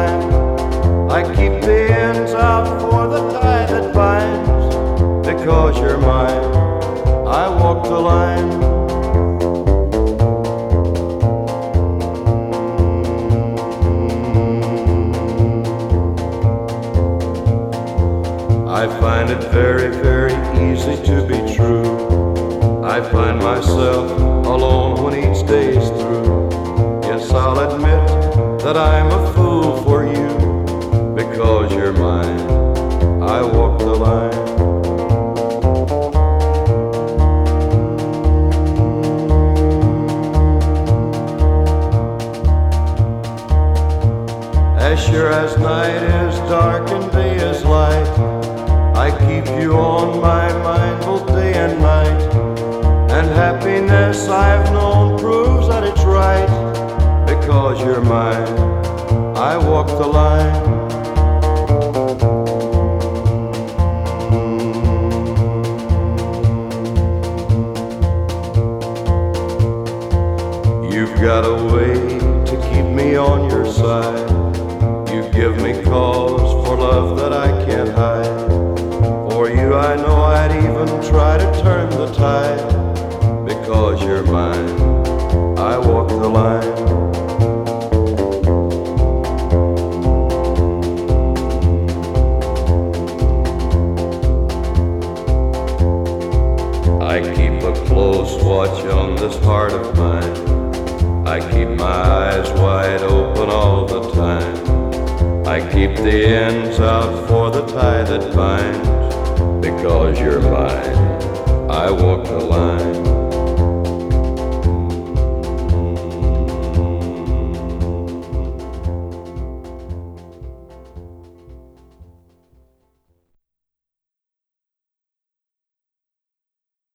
line. I keep the ends out for the tie that binds. Because you're mine, I walk the line. I find it very, very easy to be true. I find myself alone when each day is through. Yes, I'll admit that I'm a fool for you. Because you're mine, I walk the line. As sure as night is dark and day is light, I keep you on my mind both day and night. And happiness I've known proves that it's right. Because you're mine, I walk the line. You've got a way to keep me on your side. You give me cause for love that I can't hide. For you I know I'd even try to turn the tide. Because you're mine, I walk the line. I keep a close watch on this heart of mine. I keep my eyes wide open all the time. I keep the ends out for the tie that binds. Because you're mine, I walk the line.